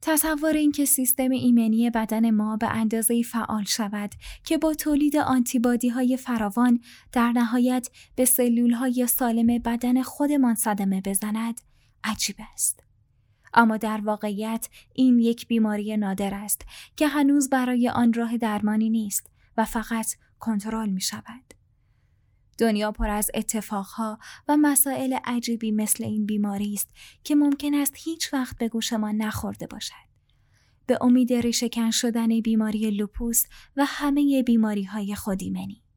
تصور این که سیستم ایمنی بدن ما به اندازه‌ای فعال شود که با تولید آنتیبادی‌های فراوان در نهایت به سلول‌های سالم بدن خودمان صدمه بزند، عجیب است. اما در واقعیت این یک بیماری نادر است که هنوز برای آن راه درمانی نیست و فقط کنترل می شود. دنیا پر از اتفاقها و مسائل عجیبی مثل این بیماری است که ممکن است هیچ وقت به گوش ما نخورده باشد. به امید ریشه‌کن شدن بیماری لوپوس و همه بیماری‌های خودایمنی.